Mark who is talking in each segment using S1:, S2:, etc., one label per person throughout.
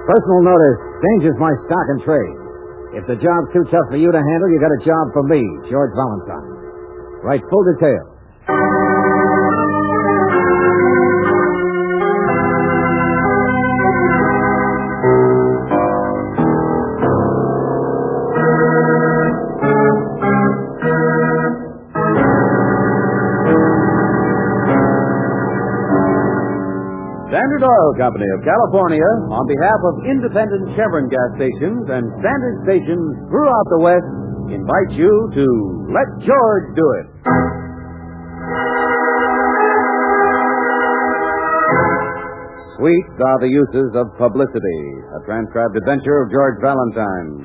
S1: Personal notice changes my stock and trade. If the job's too tough for you to handle, you got a job for me, George Valentine. Write full details.
S2: Standard Oil Company of California, on behalf of independent Chevron gas stations and standard stations throughout the West, invites you to Let George Do It. Sweet are the uses of publicity, a transcribed adventure of George Valentine.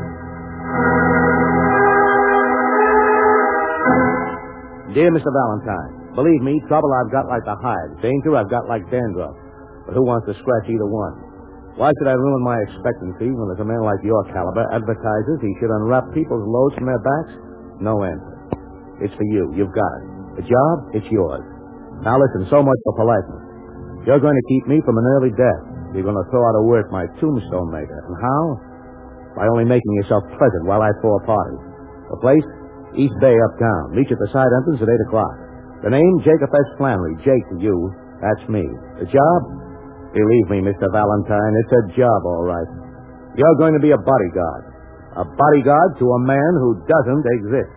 S3: Dear Mr. Valentine, believe me, trouble I've got like a hive. Danger I've got like dandruff. But who wants to scratch either one? Why should I ruin my expectancy when there's a man like your caliber advertises he should unwrap people's loads from their backs? No answer. It's for you. You've got it. The job, it's yours. Now listen, so much for politeness. You're going to keep me from an early death. You're going to throw out of work my tombstone maker. And how? By only making yourself pleasant while I throw a party. The place? East Bay uptown. Meet you at the side entrance at 8 o'clock. The name, Jacob S. Flannery. Jake to you. That's me. The job? Believe me, Mr. Valentine, it's a job, all right. You're going to be a bodyguard. A bodyguard to a man who doesn't exist.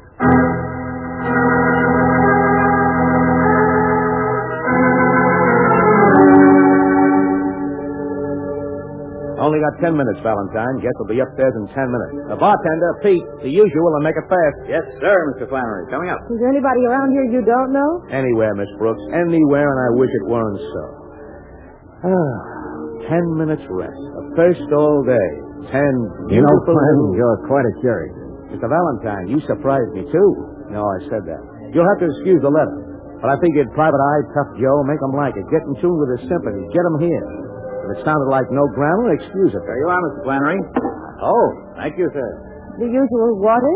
S3: Only got 10 minutes, Valentine. Guess we'll be upstairs in 10 minutes. The bartender, Pete, the usual, and make it fast.
S2: Yes, sir, Mr. Flannery. Coming up.
S4: Is there anybody around here you don't know?
S3: Anywhere, Miss Brooks. Anywhere, and I wish it weren't so. 10 minutes rest. The first all day. 10
S1: You know,
S3: beautiful
S1: Flynn,
S3: little-
S1: you're quite a cherry.
S3: Mr. Valentine, you surprised me, too. No, I said that. You'll have to excuse the letter. But I figured Private Eye, Tough Joe, make him like it. Get in tune with his sympathy. Get him here. If it sounded like no grammar, excuse it.
S2: There you are, Mr. Flannery. Oh, thank you, sir.
S4: The usual water?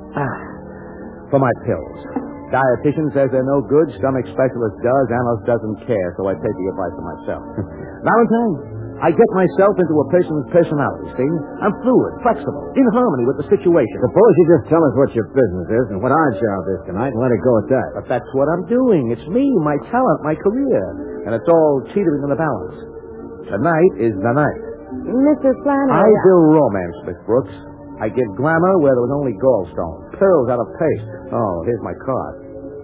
S3: For my pills. Dietitian says they're no good. Stomach specialist does. Analyst doesn't care, so I take the advice for myself. Valentine, I get myself into a person's personality, see? I'm fluid, flexible, in harmony with the situation.
S1: Suppose you just tell us what your business is and what our job is tonight and let it go at that.
S3: But that's what I'm doing. It's me, my talent, my career. And it's all teetering in the balance. Tonight is the night.
S4: Mr. Flannery.
S3: I do romance, Miss Brooks. I give glamour where there was only gallstone. Pearls out of paste. Oh, here's my card.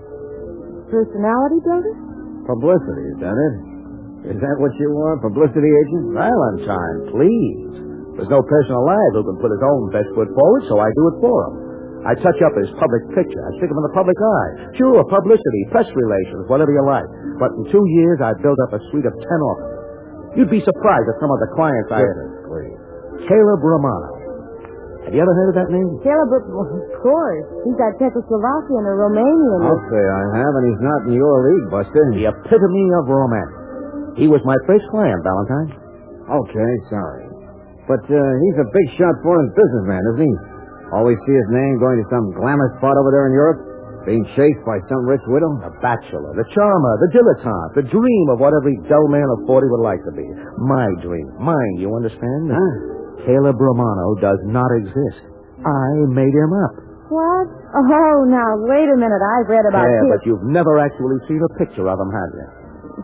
S4: Personality builder?
S1: Publicity, is that it? Is that what you want, publicity agent?
S3: Valentine, please. There's no person alive who can put his own best foot forward, so I do it for him. I touch up his public picture. I stick him in the public eye. Sure, publicity, press relations, whatever you like. But in 2 years, I've built up a suite of 10 offers. You'd be surprised at some of the clients I had.
S1: Please.
S3: Caleb Romano. Have you ever heard of that name?
S4: Caleb, of course. He's got Czechoslovakian or Romanian.
S1: I'll say I have, and he's not in your league, Buster.
S3: The epitome of romance. He was my first client, Valentine.
S1: Okay, sorry. But he's a big shot foreign businessman, isn't he? Always see his name going to some glamorous spot over there in Europe? Being chased by some rich widow?
S3: The bachelor, the charmer, the dilettante, the dream of what every dull man of 40 would like to be. My dream. Mine, you understand?
S1: Huh?
S3: Caleb Romano does not exist. I made him up.
S4: What? Oh, now, wait a minute. I've read about
S3: Yeah,
S4: Caleb.
S3: but you've never actually seen a picture of him, have you?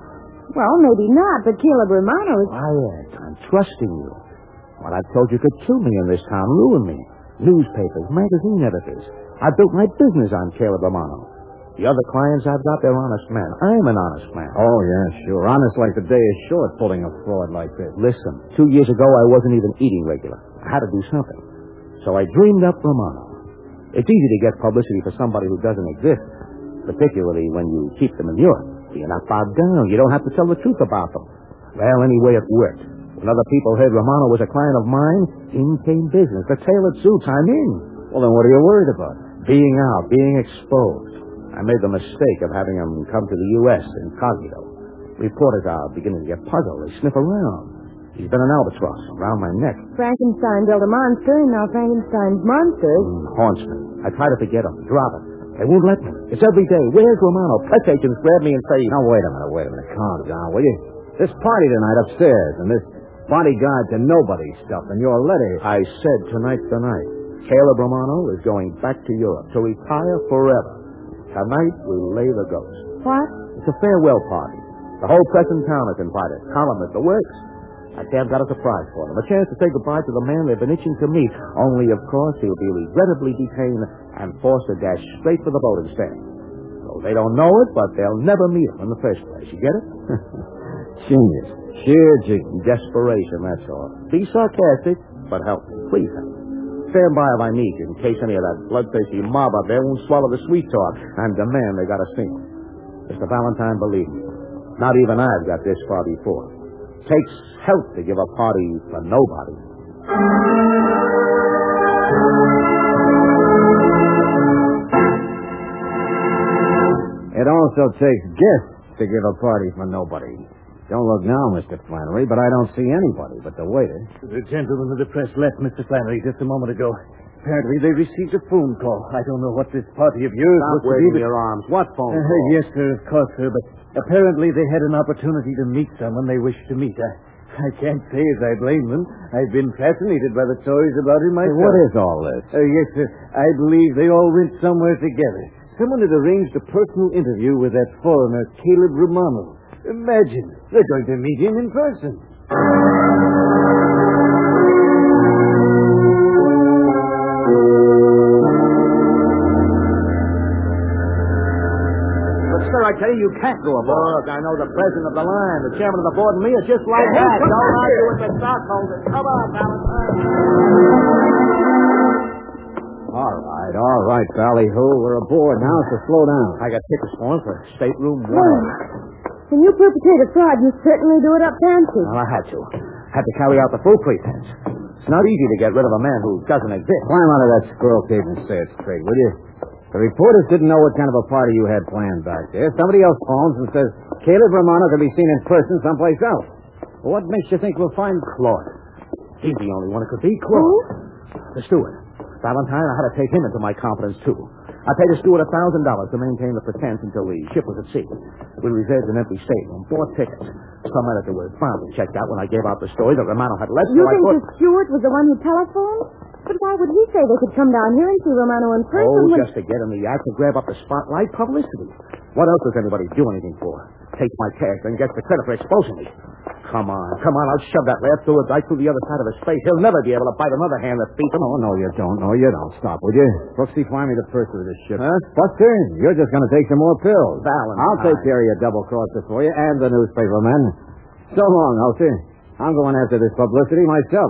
S4: Well, maybe not, but Caleb Romano is...
S3: Quiet. I'm trusting you. What I've told you could kill me in this town, ruin me. Newspapers, magazine editors. I built my business on Caleb Romano. The other clients I've got, they're honest men. I'm an honest man.
S1: Oh, yeah, sure. Honest like the day is short pulling a fraud like this.
S3: Listen, 2 years ago, I wasn't even eating regular. I had to do something. So I dreamed up Romano. It's easy to get publicity for somebody who doesn't exist, particularly when you keep them in Europe. You're not bogged down. You don't have to tell the truth about them. Well, anyway, it worked. When other people heard Romano was a client of mine, in came business. The tailored suits, I'm in.
S1: Well, then what are you worried about?
S3: Being out, being exposed. I made the mistake of having him come to the U.S. incognito. Reporters are beginning to get puzzled. They sniff around. He's been an albatross around my neck.
S4: Frankenstein built a monster, and now Frankenstein's monster...
S3: Haunts me. I try to forget him, drop it. They won't let me. It's every day. Where's Romano? Press agents grab me and say...
S1: Now, wait a minute. Calm down, will you? This party tonight upstairs, and this bodyguard to nobody stuff in your letter.
S3: I said tonight's the night. Caleb Romano is going back to Europe to retire forever. Tonight we lay the ghost.
S4: What?
S3: It's a farewell party. The whole press in town is invited. Columnists, the works. I damn got a surprise for them. A chance to say goodbye to the man they've been itching to meet. Only, of course, he'll be regrettably detained and forced to dash straight for the boating stand. So they don't know it, but they'll never meet him in the first place. You get it?
S1: Genius. Sheer genius.
S3: Desperation, that's all. Be sarcastic, but help me. Please help me. Stand by if I need you, in case any of that bloodthirsty mob up there won't swallow the sweet talk and demand they got a single. Mr. Valentine, believe me, not even I've got this far before. Takes help to give a party for nobody.
S1: It also takes guests to give a party for nobody. Don't look now, Mr. Flannery, but I don't see anybody but the waiter.
S5: The gentleman of the press left, Mr. Flannery, just a moment ago. Apparently they received a phone call. I don't know what this party of yours
S3: Stop
S5: was to
S3: waving
S5: be,
S3: your arms. What phone call?
S5: Yes, sir, of course, sir, but apparently they had an opportunity to meet someone they wished to meet. I can't say as I blame them. I've been fascinated by the stories about him myself.
S1: What is all this?
S5: Yes, sir. I believe they all went somewhere together. Someone had arranged a personal interview with that foreigner, Caleb Romano. Imagine, they're going to meet him in person.
S3: Sir, I tell you, you can't go aboard. Look, I know the president of the line, the chairman of the board, and me are just like that. Don't argue with the stockholders. Come on, Valentine.
S1: All right, Ballyhoo. We're aboard now, so slow down.
S3: I got tickets for him for stateroom 1.
S4: When you perpetrate a fraud, you certainly do it up fancy.
S3: Well, I had to. Had to carry out the full pretense. It's not easy to get rid of a man who doesn't exist.
S1: Climb out of that squirrel cave and say it straight, will you? The reporters didn't know what kind of a party you had planned back there. Somebody else phones and says Caleb Romano can be seen in person someplace else. Well, what makes you think we'll find
S3: Claude? He's the only one it could be. Claude. The steward. Valentine, I had to take him into my confidence, too. I paid the steward $1,000 to maintain the pretense until the ship was at sea. We reserved an empty stateroom, 4 tickets. Some editor was bound to check out when I gave out the story that Romano had left.
S4: You think the steward was the one who telephoned? But why would he say they could come down here and see Romano in person?
S3: Just to get in the act to grab up the spotlight publicity. What else does anybody do anything for? Takes my cash and gets the credit for exposing me. Come on. I'll shove that lad steward right through the other side of his face. He'll never be able to bite another hand that's beat him.
S1: Oh, no, you don't. No, you don't. Stop, will you? Brooksy, find me the purser of this ship. Huh? Buster, you're just going to take some more pills.
S3: Valentine.
S1: I'll take care of your double-crosser for you and the newspaper men. So long, Ulster. I'm going after this publicity myself.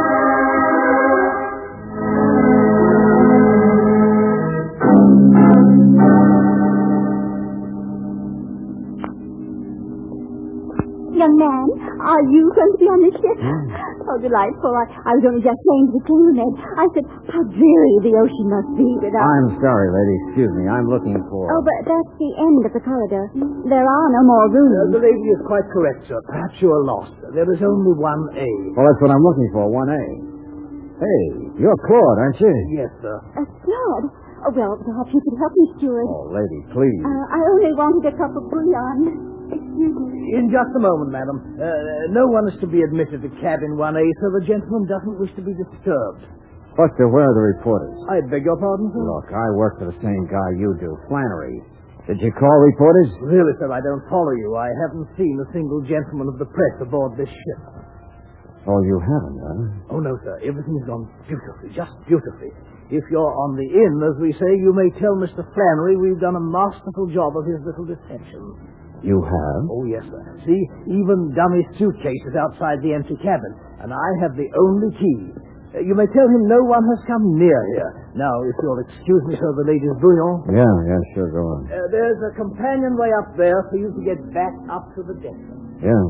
S6: Young man, are you going to be on the ship? Oh, delightful. I was only just saying to the chambermaid. I said, how dreary the ocean must be without...
S1: I'm sorry, lady. Excuse me. I'm looking for...
S6: Oh, but that's the end of the corridor. There are no more rooms.
S5: The lady is quite correct, sir. Perhaps you are lost. There is only 1A.
S1: Well, that's what I'm looking for, 1A. Hey, you're Claude, aren't you?
S5: Yes, sir.
S6: Claude? Oh, well, perhaps you could help me, steward.
S1: Oh, lady, please.
S6: I only wanted a cup of bouillon. Excuse me.
S5: In just a moment, madam. No one is to be admitted to cabin 1A, so the gentleman doesn't wish to be disturbed.
S1: Buster, where are the reporters?
S5: I beg your pardon, sir?
S1: Look, I work for the same guy you do, Flannery. Did you call reporters?
S5: Really, sir, I don't follow you. I haven't seen a single gentleman of the press aboard this ship.
S1: Oh, you haven't, huh?
S5: Oh, no, sir. Everything's gone beautifully, just beautifully. If you're on the in, as we say, you may tell Mr. Flannery we've done a masterful job of his little detention.
S1: You have?
S5: Oh, yes, sir. See, even dummy suitcase is outside the empty cabin, and I have the only key. You may tell him no one has come near here. Now, if you'll excuse me, sir, the lady's bouillon.
S1: Yeah, sure, go on.
S5: There's a companionway up there for you to get back up to the deck.
S1: Yeah.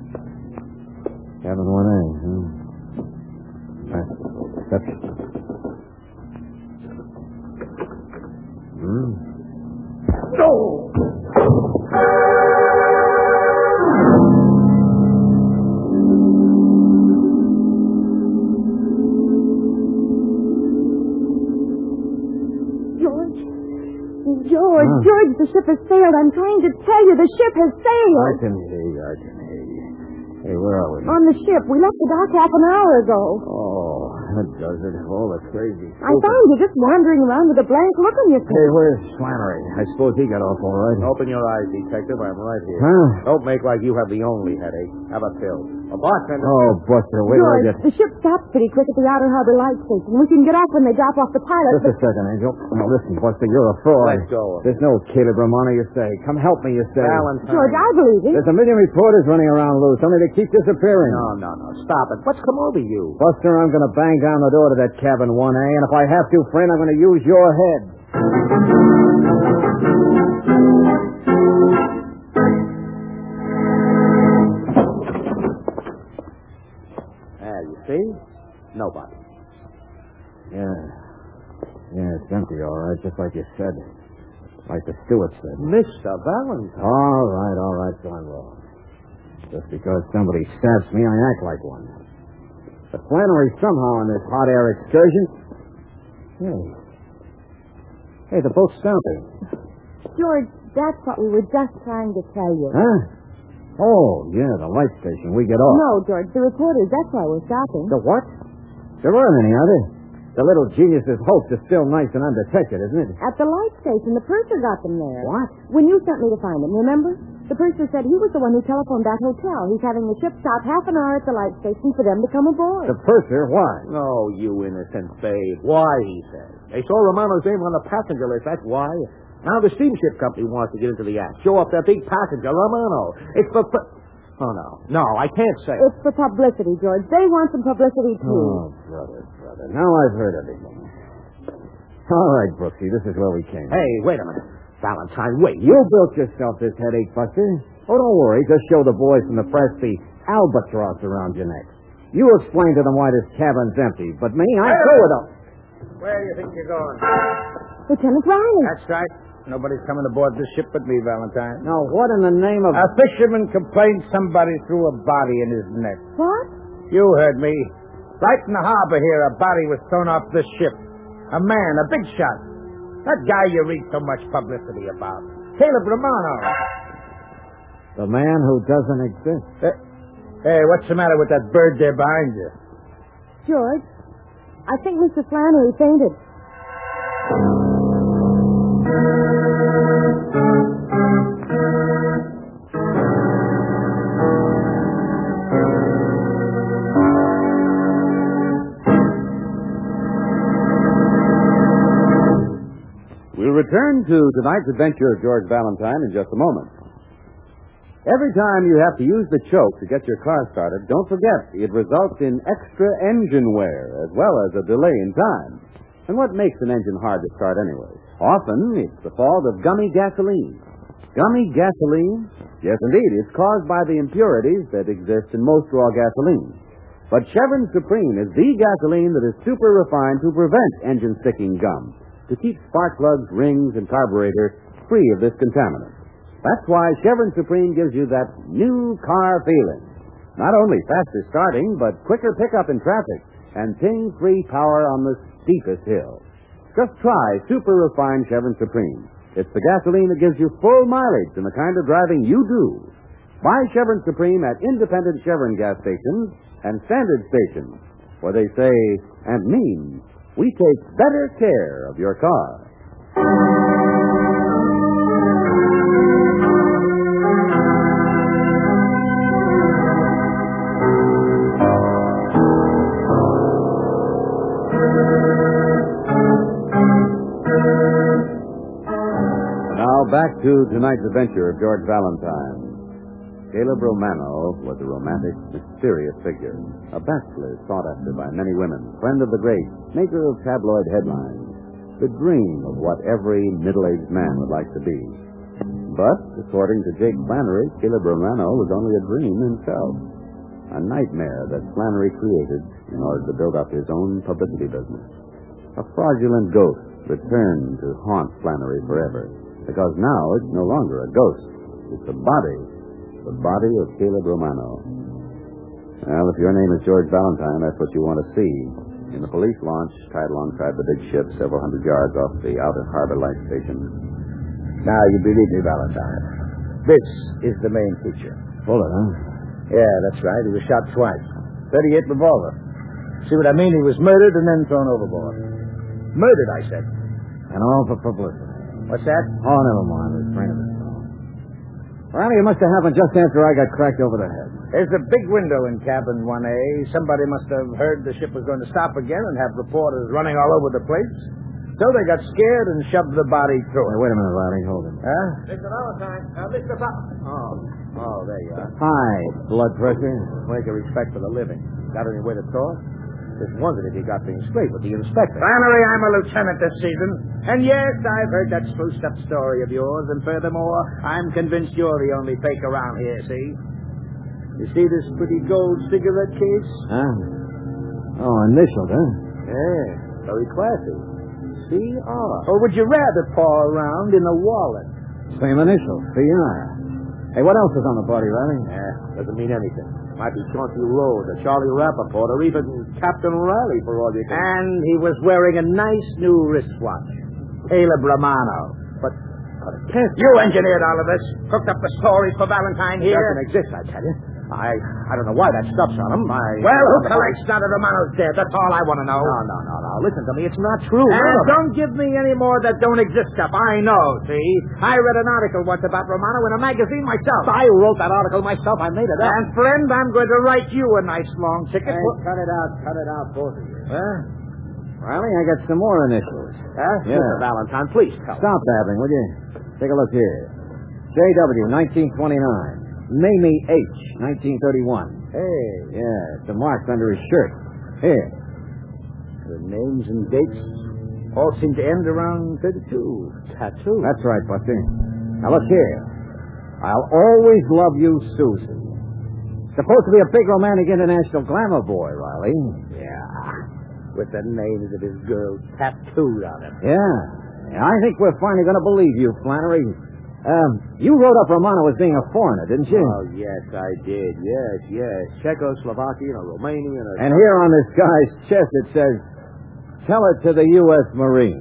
S1: Cabin 1A, That's...
S5: No!
S4: George, the ship has sailed. I'm trying to tell you, the ship has sailed.
S1: I can hear you. Hey, where are we?
S4: On the ship. We left the dock half an hour ago.
S1: Oh, that does it. All the crazy.
S4: I found you just wandering around with a blank look on your face.
S1: Hey, where's Flannery? I suppose he got off all right.
S3: Open your eyes, Detective. I'm right here.
S1: Huh?
S3: Don't make like you have the only headache. Have a pill. A bartender.
S1: Oh, Buster, wait till I
S4: George,
S1: get...
S4: the ship stops pretty quick at the Outer Harbor Light Station. We can get off when they drop off the pilot.
S1: Just a second, Angel. Now, listen, Buster, you're a fraud.
S3: Let go.
S1: There's no Caleb Romano, you say. Come help me, you say.
S3: Valentine.
S4: George, I believe it.
S1: There's a million reporters running around loose, only they keep disappearing.
S3: No. Stop it. What's come over you?
S1: Buster, I'm going to bang down the door to that cabin 1A, and if I have to, friend, I'm going to use your head.
S3: You see? Nobody.
S1: Yeah, it's empty, all right, just like you said. Like the steward said.
S3: Mr. Valentine.
S1: All right, John Roll. Just because somebody stabs me, I act like one. But Flannery somehow on this hot air excursion... Hey, the boat's stopping.
S4: George, that's what we were just trying to tell you.
S1: Huh? Oh, yeah, the light station. We get off.
S4: No, George, the reporters, that's why we're stopping.
S1: The what? There aren't any, are there? The little genius's hoax is still nice and undetected, isn't it?
S4: At the light station, the purser got them there.
S1: What?
S4: When you sent me to find them, remember? The purser said he was the one who telephoned that hotel. He's having the ship stop half an hour at the light station for them to come aboard.
S1: The purser? Why?
S3: Oh, you innocent babe. Why, he says. They saw Romano's name on the passenger list. That's why. Now the steamship company wants to get into the act. Show up their big passenger, Romano. It's for... Oh, no. No, I can't say.
S4: It's for publicity, George. They want some publicity, too.
S1: Oh, brother. Now I've heard everything. All right, Brooksy, this is where we came.
S3: Hey, wait a minute. Valentine, wait.
S1: You built yourself this headache, Buster. Oh, don't worry. Just show the boys from the press the albatross around your neck. You explain to them why this cabin's empty. But me, I'm through with them.
S7: Where do you think you're going?
S4: Lieutenant Riley.
S7: That's right. Nobody's coming aboard this ship but me, Valentine.
S1: Now, what in the name of...
S7: A fisherman complained somebody threw a body in his net.
S4: What?
S7: You heard me. Right in the harbor here, a body was thrown off this ship. A man, a big shot. That guy you read so much publicity about. Caleb Romano.
S1: The man who doesn't exist.
S7: Hey, what's the matter with that bird there behind you?
S4: George, I think Mr. Flannery fainted.
S2: We'll return to tonight's adventure of George Valentine in just a moment. Every time you have to use the choke to get your car started, don't forget it results in extra engine wear as well as a delay in time. And what makes an engine hard to start anyway? Often it's the fault of gummy gasoline. Gummy gasoline? Yes, indeed. It's caused by the impurities that exist in most raw gasoline. But Chevron Supreme is the gasoline that is super refined to prevent engine sticking gum, to keep spark plugs, rings, and carburetor free of this contaminant. That's why Chevron Supreme gives you that new car feeling. Not only faster starting, but quicker pickup in traffic and ting-free power on the steepest hill. Just try super refined Chevron Supreme. It's the gasoline that gives you full mileage in the kind of driving you do. Buy Chevron Supreme at independent Chevron gas stations and standard stations, where they say and mean, we take better care of your car. Now back to tonight's adventure of George Valentine. Caleb Romano was a romantic, mysterious figure, a bachelor sought after by many women, friend of the great, maker of tabloid headlines, the dream of what every middle-aged man would like to be. But, according to Jake Flannery, Caleb Romano was only a dream himself, a nightmare that Flannery created in order to build up his own publicity business. A fraudulent ghost returned to haunt Flannery forever, because now it's no longer a ghost, it's a body. The body of Caleb Romano. Well, if your name is George Valentine, that's what you want to see. In the police launch, tied alongside the big ship several hundred yards off the Outer Harbor Light Station.
S7: Now, you believe me, Valentine. This is the main feature.
S1: Fuller, huh?
S7: Yeah, that's right. He was shot twice. 38 revolver. See what I mean? He was murdered and then thrown overboard. Murdered, I said.
S1: And all for publicity.
S7: What's that?
S1: Oh, never mind. It was train of its own. Riley, it must have happened just after I got cracked over the head.
S7: There's a big window in cabin 1A. Somebody must have heard the ship was going to stop again and have reporters running all over the place. So they got scared and shoved the body through it.
S1: Hey, wait a minute, Riley. Hold it.
S7: Huh?
S3: Mr. Valentine. Mr. Oh, there you are.
S1: Hi. Blood pressure?
S3: Where's your respect for the living? Got any way to talk? Just wondered if you got things straight with the inspector.
S7: Flannery, I'm a lieutenant this season. And yes, I've heard that spruced-up story of yours. And furthermore, I'm convinced you're the only fake around here, see? You see this pretty gold cigarette case?
S1: Huh? Oh, initialed, huh?
S3: Yeah, very classy. C.R.
S7: Or would you rather paw around in a wallet?
S1: Same initial, C.R. Hey, what else is on the body, Riley?
S3: Doesn't mean anything. Might be Chauncey Rose or Charlie Rappaport or even Captain Riley for all you can.
S7: And he was wearing a nice new wristwatch. Caleb Romano. But it can't. You engineered all of this. Cooked up the stories for Valentine
S3: It
S7: here.
S3: doesn't exist, I tell you. I don't know why that stuff's on him.
S7: Well, who collects now that Romano's dead? That's all I want to know.
S3: No. Listen to me. It's not true.
S7: And don't give me any more that don't exist stuff. I know, see? I read an article once about Romano in a magazine myself.
S3: I wrote that article myself. I made it up.
S7: And, friend, I'm going to write you a nice long ticket.
S1: Hey, cut it out, both of you. Riley, I got some more initials.
S7: Huh?
S1: Yeah.
S3: Mr. Valentine, please tell me.
S1: Stop babbling, will you? Take a look here. J.W., 1929. Mamie H., 1931.
S7: Hey.
S1: Yeah, it's the marks under his shirt. Here.
S7: The names and dates all seem to end around 32.
S3: Tattoo.
S1: That's right, Buster. Now, look here. I'll always love you, Susan. Supposed to be a big romantic international glamour boy, Riley.
S7: Yeah. With the names of his girls tattooed on him.
S1: Yeah. I think we're finally going to believe you, Flannery. You wrote up Romano as being a foreigner, didn't you?
S3: Oh, yes, I did. Yes. Czechoslovakian or Romanian or...
S1: And here on this guy's chest it says, tell it to the U.S. Marine.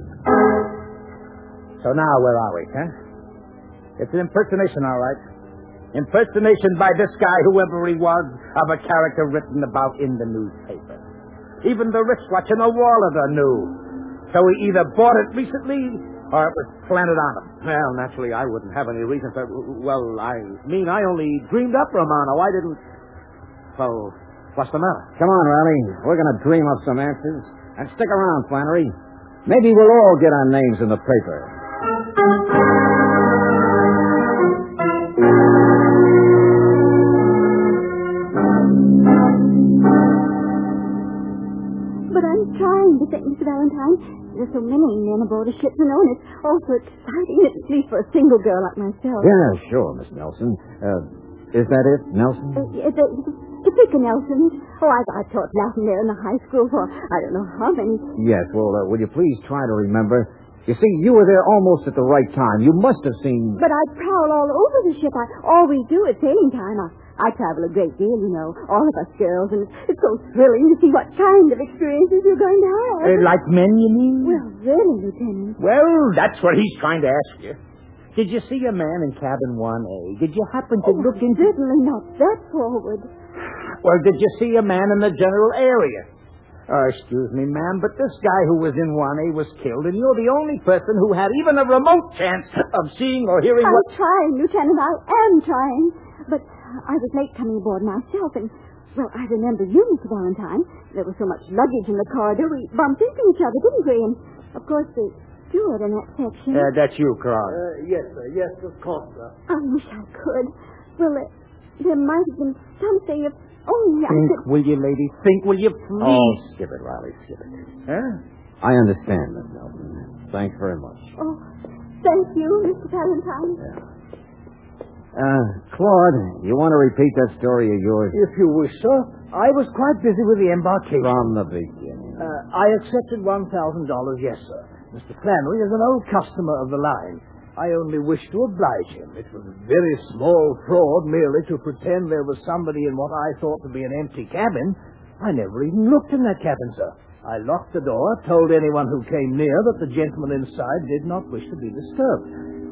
S7: So now, where are we, huh? It's an impersonation, all right. Impersonation by this guy, whoever he was, of a character written about in the newspaper. Even the wristwatch and the wallet are new. So he either bought it recently or it was planted on him.
S3: Well, naturally, I wouldn't have any reason to... Well, I only dreamed up Romano. I didn't... Well, what's the matter?
S1: Come on, Riley. We're going to dream up some answers. And stick around, Flannery. Maybe we'll all get our names in the paper.
S6: But I'm trying to think, Mr. Valentine. There's so many men aboard a ship, you know, and it's also exciting, at least for a single girl like myself.
S1: Yeah, sure, Miss Nelson. Is that it, Nelson?
S6: Topeka Nelson. Oh, I taught Latin there in the high school for I don't know how many.
S1: Yes, well, will you please try to remember? You see, you were there almost at the right time. You must have seen...
S6: But I prowl all over the ship. I always do at sailing time. I travel a great deal, you know, all of us girls, and it's so thrilling to see what kind of experiences you're going to have.
S7: Like men, you mean?
S6: Well, really, Lieutenant.
S7: Well, that's what he's trying to ask you. Did you see a man in cabin 1A? Did you happen to look into...
S6: Certainly not that forward.
S7: Well, did you see a man in the general area? Excuse me, ma'am, but this guy who was in 1A was killed, and you're the only person who had even a remote chance of seeing or hearing
S6: I'm
S7: what...
S6: trying, Lieutenant. I am trying. But I was late coming aboard myself, and, well, I remember you, Mr. Valentine. There was so much luggage in the corridor, we bumped into each other, didn't we? And, of course, the steward in that section.
S7: That's you, Carl.
S5: Yes, sir. Yes, of course, sir.
S6: I wish I could. Well, there might have been something if only I
S7: Think,
S6: could...
S7: will you, lady? Think, will you, please?
S1: Oh, skip it, Riley, skip it.
S7: Huh?
S1: I understand, Miss Nelson. Thanks very much.
S6: Oh, thank you, Mr. Valentine.
S1: Yeah. Claude, you want to repeat that story of yours?
S5: If you wish, sir. I was quite busy with the embarkation.
S1: From the beginning.
S5: I accepted $1,000, yes, sir. Mr. Flannery is an old customer of the line. I only wish to oblige him. It was a very small fraud merely to pretend there was somebody in what I thought to be an empty cabin. I never even looked in that cabin, sir. I locked the door, told anyone who came near that the gentleman inside did not wish to be disturbed.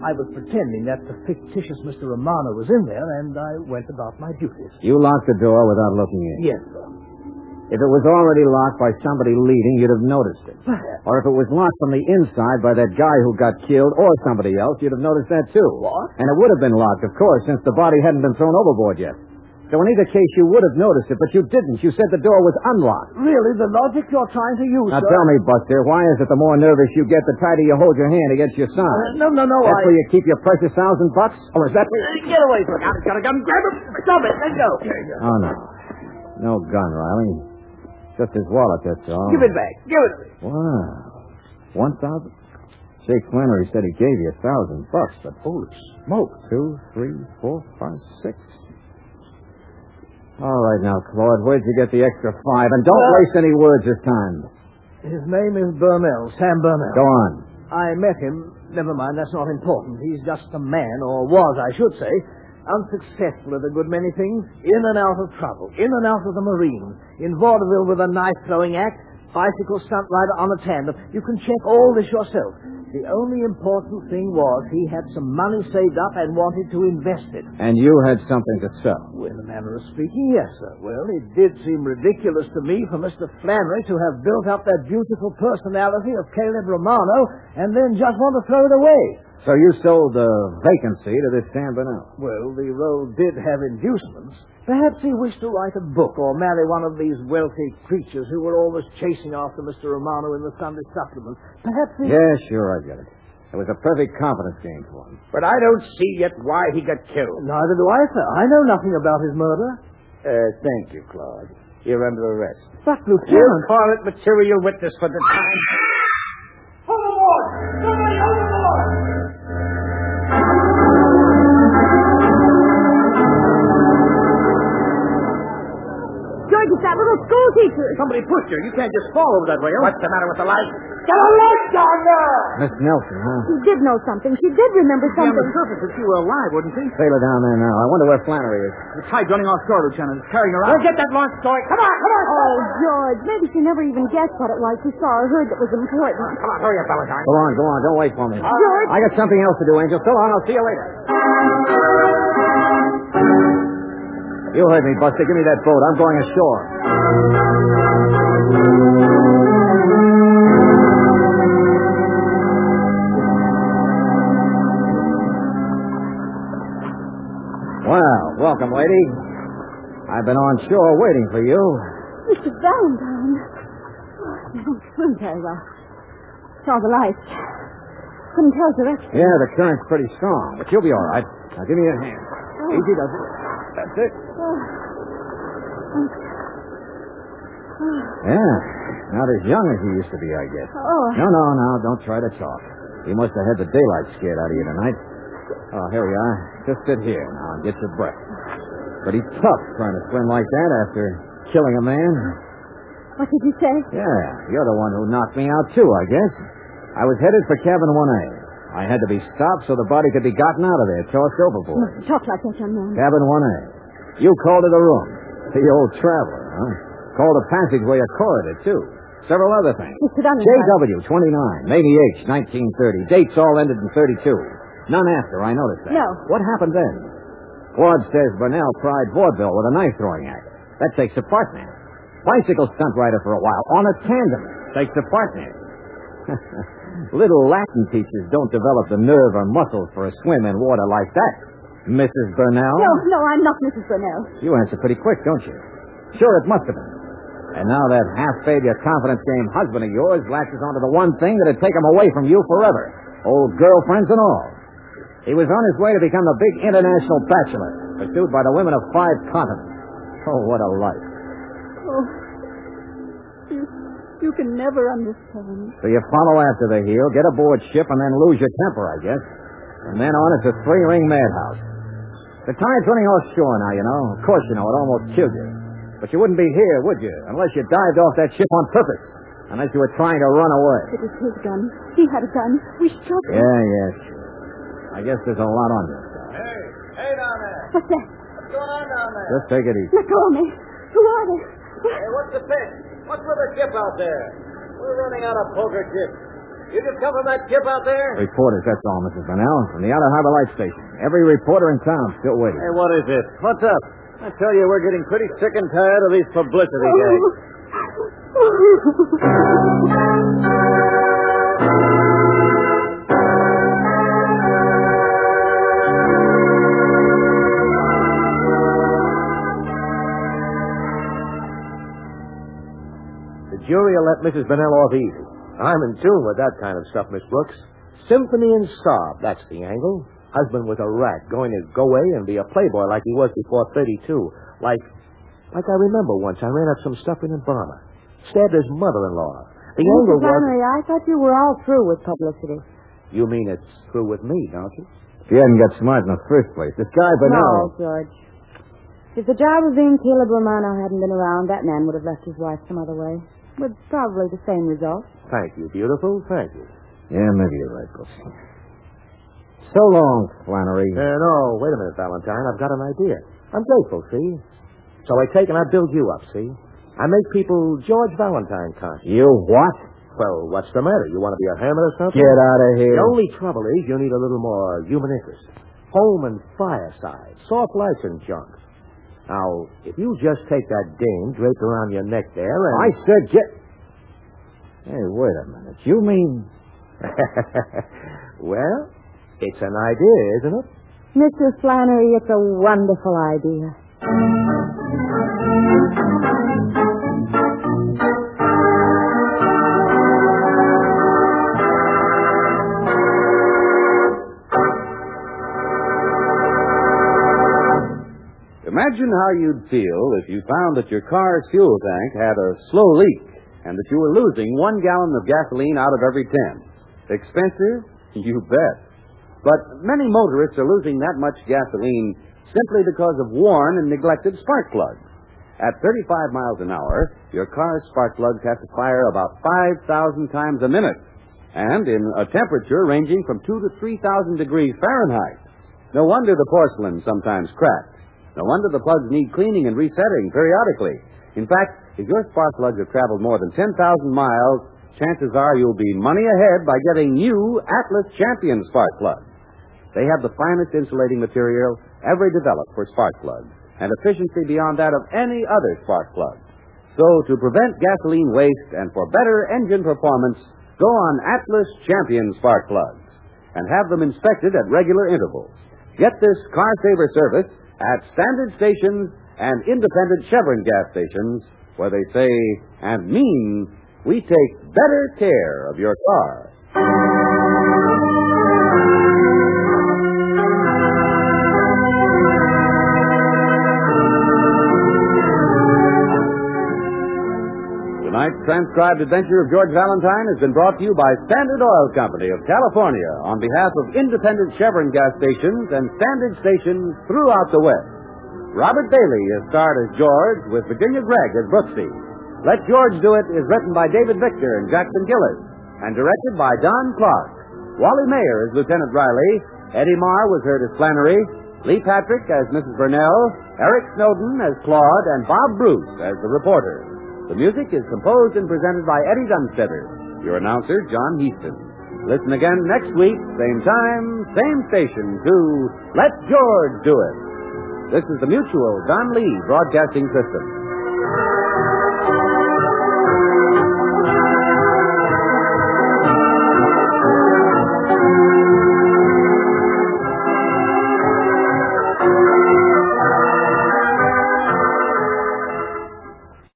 S5: I was pretending that the fictitious Mr. Romano was in there, and I went about my duties.
S1: You locked the door without looking in.
S5: Yes, sir.
S1: If it was already locked by somebody leaving, you'd have noticed it.
S5: Perhaps.
S1: Or if it was locked from the inside by that guy who got killed or somebody else, you'd have noticed that too.
S5: What?
S1: And it would have been locked, of course, since the body hadn't been thrown overboard yet. So in either case, you would have noticed it, but you didn't. You said the door was unlocked.
S5: Really, the logic you're trying to use,
S1: Now
S5: sir?
S1: tell me, Buster, why is it the more nervous you get, the tighter you hold your hand against your side?
S5: No,
S1: That's where you keep your precious $1,000? Or is that...
S5: Get away from it. Got a gun. Grab it. Stop it. Let go.
S1: Oh, no. No gun, Riley. Just his wallet, that's all.
S5: Give it back. Give it to me.
S1: Wow. 1,000? Jake Flannery said he gave you $1,000, but holy smoke. 2, 3, 4, 5, 6. All right now, Claude, where'd you get the extra 5? And don't waste any words this time.
S5: His name is Burnell, Sam Burnell.
S1: Go on.
S5: I met him. Never mind, that's not important. He's just a man, or was, I should say, unsuccessful at a good many things, in and out of trouble, in and out of the Marines, in vaudeville with a knife-throwing act, bicycle stunt rider on a tandem. You can check all this yourself. The only important thing was he had some money saved up and wanted to invest it.
S1: And you had something to sell.
S5: Well, in a manner of speaking, yes, sir. Well, it did seem ridiculous to me for Mr. Flannery to have built up that beautiful personality of Caleb Romano and then just want to throw it away.
S1: So you sold the vacancy to this Sam Burnell.
S5: Well, the role did have inducements. Perhaps he wished to write a book or marry one of these wealthy creatures who were always chasing after Mr. Romano in the Sunday supplement. Perhaps he...
S1: Yeah, sure, I get it. It was a perfect confidence game for him.
S7: But I don't see yet why he got killed.
S5: Neither do I, sir. I know nothing about his murder.
S7: Thank you, Claude. You're under arrest.
S5: But,
S7: You
S5: Lieutenant...
S7: call it material witness for the time.
S5: Overboard! Somebody overboard!
S4: George, it's that little school teacher.
S3: Somebody pushed her. You can't just fall over that rail.
S7: What's the matter with the light?
S5: Get a light down there!
S1: Miss Nelson, huh?
S4: She did know something. She did remember
S3: Be on the
S4: something.
S3: surface if she were alive, wouldn't she?
S1: Sailor down there now. I wonder where Flannery is.
S3: The tide's running offshore, Lieutenant. It's carrying her out.
S7: We'll get that launch story. Come on, come on.
S4: Oh, George, maybe she never even guessed what it was she saw or heard that was important.
S7: Come on, hurry up, Valentine.
S1: Go on. Don't wait for me.
S4: George?
S1: I got something else to do, Angel. So long. I'll see you later. You heard me, Buster. Give me that boat. I'm going ashore. Well, welcome, lady. I've been on shore waiting for you.
S4: Mr. Valentine. Oh, I don't swim very well. Saw the lights. Couldn't tell direction.
S1: Yeah, the current's pretty strong, but you'll be all right. Now, give me your hand. Easy does it. That's it. Yeah, not as young as he used to be, I guess.
S4: Oh.
S1: No, don't try to talk. You must have had the daylight scared out of you tonight. Oh, here we are. Just sit here now and get your breath. Pretty tough trying to swim like that after killing a man.
S4: What did you say?
S1: Yeah, you're the one who knocked me out, too, I guess. I was headed for cabin 1A. I had to be stopped so the body could be gotten out of there, tossed overboard.
S4: Mustn't talk like that, young man.
S1: Cabin 1A. You called it a room. The old traveler, huh? Called a passageway a corridor, too. Several other things.
S4: Mr. Valentine.
S1: JW, 29, Maybe H, 1930. Dates all ended in 32. None after, I noticed that.
S4: No.
S1: What happened then? Claude says Burnell tried vaudeville with a knife-throwing act. That takes a partner. Bicycle stunt rider for a while. On a tandem. Takes a partner. Little Latin teachers don't develop the nerve or muscles for a swim in water like that. Mrs. Burnell?
S4: No, I'm not Mrs. Burnell.
S1: You answer pretty quick, don't you? Sure, it must have been. And now that half-failure confidence game husband of yours latches onto the one thing that'd take him away from you forever. Old girlfriends and all. He was on his way to become the big international bachelor, pursued by the women of 5 continents. Oh, what a life.
S4: Oh, you can never understand.
S1: So you follow after the heel, get aboard ship, and then lose your temper, I guess. And then on it's a 3-ring madhouse. The tide's running offshore now, you know. Of course you know, it almost killed you. But you wouldn't be here, would you, unless you dived off that ship on purpose. Unless you were trying to run away.
S4: It was his gun. He had a gun. We struck him.
S1: Yeah, sure. I guess there's a lot on this.
S7: Hey down there.
S4: What's that?
S7: What's going on down there?
S1: Just take it easy.
S4: Let go of me. Who are they?
S7: Hey, what's the pitch? What's with the ship out there? We're running out of poker chips.
S2: You discover that ship out there?
S1: Reporters, that's all, Mrs. Burnell. From the Outer Harbor Light Station. Every reporter in town still waiting.
S2: Hey, what is it? What's up? I tell you, we're getting pretty sick and tired of these publicity gags.
S3: The jury will let Mrs. Bennell off easy. I'm in tune with that kind of stuff, Miss Brooks. Symphony and sob, that's the angle. Husband was a rat, going to go away and be a playboy like he was before 32. Like I remember once, I ran up some stuff in Barmer. Stabbed his mother-in-law. The angle was...
S4: Flannery, I thought you were all through with publicity.
S3: You mean it's through with me, don't you?
S1: If you hadn't got smart in the first place. This guy Burnell...
S4: No, George. If the job of being Caleb Romano hadn't been around, that man would have left his wife some other way. With probably the same result.
S3: Thank you, beautiful. Thank you.
S1: Yeah, maybe you're right, Brooks. So long, Flannery.
S3: No, wait a minute, Valentine. I've got an idea. I'm grateful, see? So I take and I build you up, see? I make people George Valentine conscious.
S1: You what?
S3: Well, what's the matter? You want to be a hermit or something?
S1: Get out of here.
S3: The only trouble is you need a little more human interest. Home and fireside, soft lights and junk. Now, if you just take that dame draped around your neck there and...
S1: I said get... Hey, wait a minute. You mean...
S3: Well, it's an idea, isn't it?
S4: Mr. Flannery, it's a wonderful idea.
S2: Imagine how you'd feel if you found that your car's fuel tank had a slow leak and that you were losing 1 gallon of gasoline out of every 10. Expensive? You bet. But many motorists are losing that much gasoline simply because of worn and neglected spark plugs. At 35 miles an hour, your car's spark plugs have to fire about 5,000 times a minute, and in a temperature ranging from 2,000 to 3,000 degrees Fahrenheit. No wonder the porcelain sometimes cracks. No wonder the plugs need cleaning and resetting periodically. In fact, if your spark plugs have traveled more than 10,000 miles, chances are you'll be money ahead by getting new Atlas Champion spark plugs. They have the finest insulating material ever developed for spark plugs, and efficiency beyond that of any other spark plug. So, to prevent gasoline waste and for better engine performance, go on Atlas Champion spark plugs and have them inspected at regular intervals. Get this car-saver service at standard stations and independent Chevron gas stations, where they say and mean, we take better care of your car. Tonight's transcribed adventure of George Valentine has been brought to you by Standard Oil Company of California on behalf of independent Chevron gas stations and standard stations throughout the West. Robert Bailey is starred as George with Virginia Gregg as Brooksy. Let George Do It is written by David Victor and Jackson Gillis and directed by Don Clark. Wally Mayer as Lieutenant Riley. Eddie Marr was heard as Flannery. Lee Patrick as Mrs. Burnell. Eric Snowden as Claude and Bob Bruce as the reporter. The music is composed and presented by Eddie Dunstetter. Your announcer, John Heaston. Listen again next week, same time, same station, to Let George Do It. This is the Mutual Don Lee Broadcasting System.